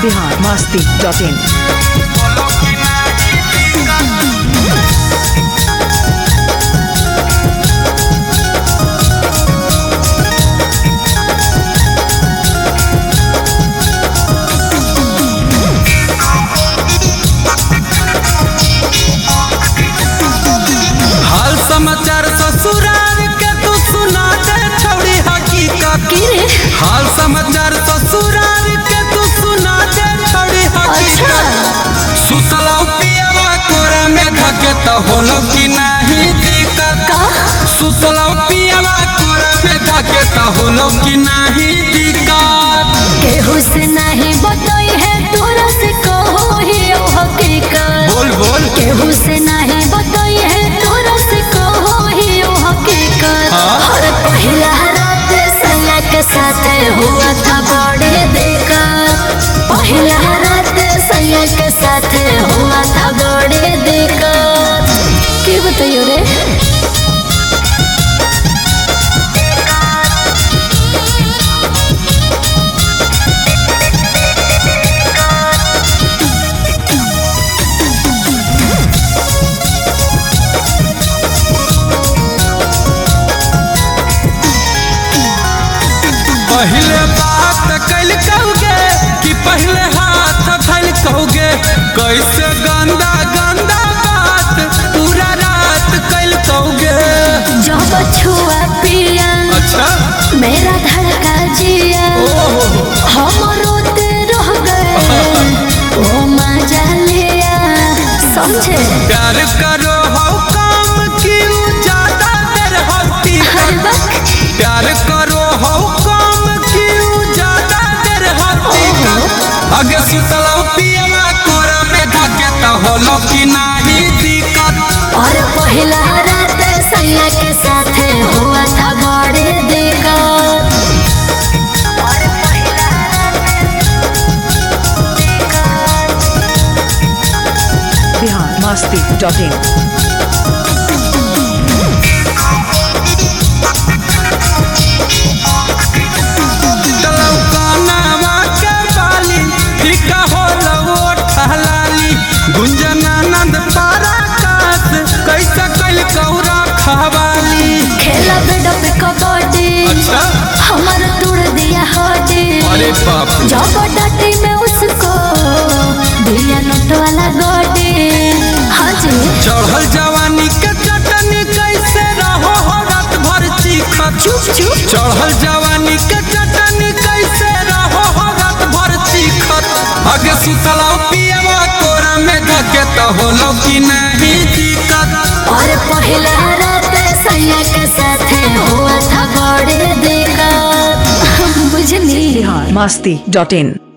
biharmasti.in हाल समाचार ससुराल के तू सुना दे छौड़ी हकीकत। हाल समाचार ससुराल के तू सुना दे छौड़ी हकीकत। सुतलौ पियवा कोरा में धके त होलो कि नाही दिक्कत। सुतलौ पियवा कोरा में धके त होलो कि नाही दिक्कत। केहू से नहीं बताई है तोरा से कहो ही ओ हकीकत। बोल बोल केहू से नहीं बताई है तोरा से कहो ही ओ हकीकत। और पहला रात सैया के साथ हुआ था बड़े दिक्कत। पहला रात सैया के साथ हुआ था बड़े दिक्कत। की बताइयो रे पहले बात कैल कहोगे कि पहले हाथ फैल कहोगे। कैसे गंदा गंदा बात पूरा रात कैल कहोगे। जब छुआ पिया अच्छा मेरा धड़का जिया हम रोते रह गए ओ मजा लिया समझे। प्यार करो हो काम क्यों ज्यादा देर होती है। प्यार करो हो काम क्यों ज्यादा देर होती है। अगे सुतलौ पियवा कोरा में धके त होलो कि नाही दिक्कत। और पहला रात सैया के साथ हुआ था बड़े दिक्कत। biharmasti.in तलौ कानावा के बाली फीका होलो ठहलाली। गुंजनानंद पराकाश कैसा कैल कौरा खवाली। खेला बेड पे कबड्डी अच्छा हमारा तोड़ दिया हड्डी। अरे बाप रे। जब डाटी में उसको दिया नोट वाला गोडी। हाँ जी चढ़ल जवानी के चटनी कैसे रहो हो रात भर चीखत। चुप चुप चढ़ल जवानी के चटनी कैसे रहो हो रात भर चीखत। अगे सुतलौ पियवा कोरा में धके त होलो कि नहीं दिक्कत। और पहला रात सैया के साथ हुआ था बड़े दिक्कत। बुझली biharmasti.in